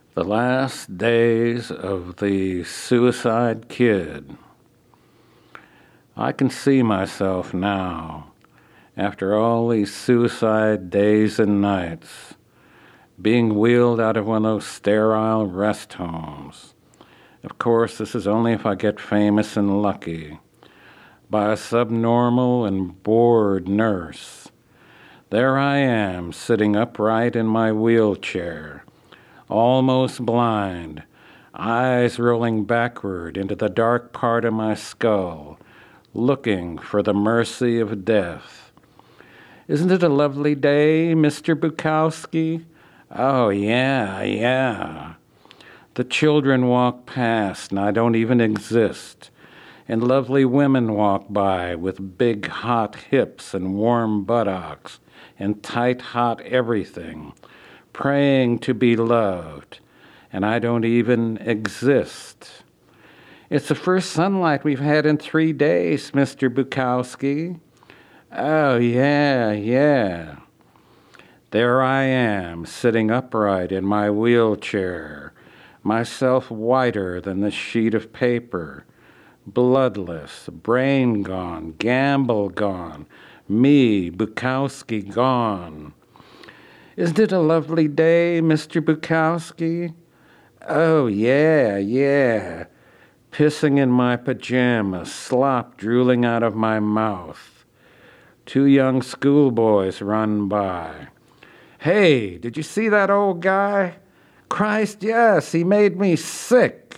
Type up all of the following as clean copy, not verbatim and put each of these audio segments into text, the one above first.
The last days of the suicide kid. I can see myself now, after all these suicide days and nights, being wheeled out of one of those sterile rest homes. Of course, this is only if I get famous and lucky. By a subnormal and bored nurse. There I am, sitting upright in my wheelchair, almost blind, eyes rolling backward into the dark part of my skull, looking for the mercy of death. Isn't it a lovely day, Mr. Bukowski? Oh, yeah. The children walk past, and I don't even exist. And lovely women walk by with big, hot hips and warm buttocks and tight, hot everything, praying to be loved, and I don't even exist. It's the first sunlight we've had in 3 days, Mr. Bukowski. Oh, yeah. There I am, sitting upright in my wheelchair, myself whiter than the sheet of paper, bloodless, brain gone, Gamble gone, me, Bukowski, gone. Isn't it a lovely day, Mr. Bukowski? Oh, yeah. Pissing in my pajamas, slop drooling out of my mouth. 2 young schoolboys run by. Hey, did you see that old guy? Christ, yes, he made me sick.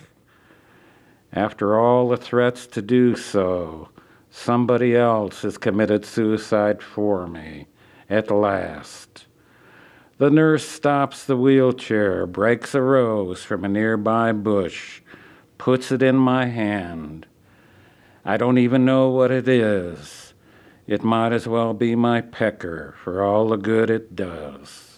After all the threats to do so, somebody else has committed suicide for me, at last. The nurse stops the wheelchair, breaks a rose from a nearby bush, puts it in my hand. I don't even know what it is. It might as well be my pecker for all the good it does.